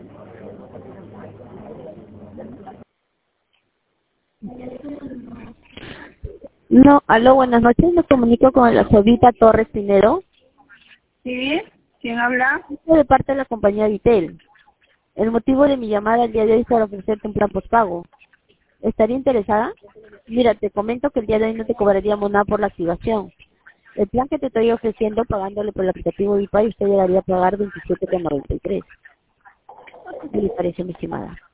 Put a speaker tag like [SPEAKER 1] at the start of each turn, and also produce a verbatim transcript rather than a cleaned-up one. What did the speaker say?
[SPEAKER 1] No, aló, buenas noches, me comunico con la Jovita Torres Pinero.
[SPEAKER 2] ¿Sí? ¿Quién habla?
[SPEAKER 1] Estoy de parte de la compañía Vitel. El motivo de mi llamada el día de hoy es para ofrecerte un plan postpago. ¿Estaría interesada? Mira, te comento que el día de hoy no te cobraríamos nada por la activación. El plan que te estoy ofreciendo, pagándole por el aplicativo Vipay, usted llegaría a pagar veintisiete con noventa y tres. ¿Qué le parece, mi estimada?